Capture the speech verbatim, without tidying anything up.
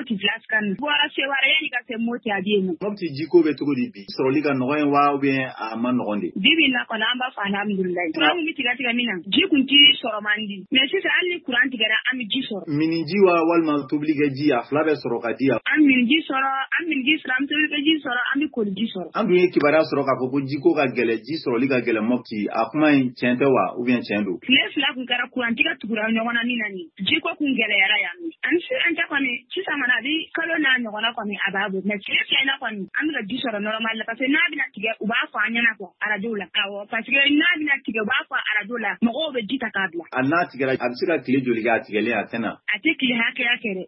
Mopti Flaskan. Bora Sewara ka se Moti Adimu. Mopti Jiko Betugudi, Soroliga Noen Wow bien a Manondi. Bibi na Konamba Fanamdulai. Kuramu Mitigatika Mina, Jikunti Soromandi. Messi Ali Kurantigara Amigisor. Minijiwa Walma Tubligaji, a Flave Sorokadia. Am Mingisora, Am Mingisram Tuligisora, Amikolisor. Am Kibara Soroka Jiko Geleji, Soroliga Gelamopti, Akma in Chantewa, Ubian Chandu. Yes, Lakara Kurantika Turana Minani. Jiko Kungelera Yami. And she and Japani, Chisamanadi, Colonel Norakami Ababu, Netflix Lanapani, I'm the Disor normal, but I Nabina to get Ubafa and Yanako, Aradula, our particular Nabina to get Wafa, Aradula, Moreover Jita Kabla. And not to get Absura Klijuliga Tigelea Tena. I take Hake.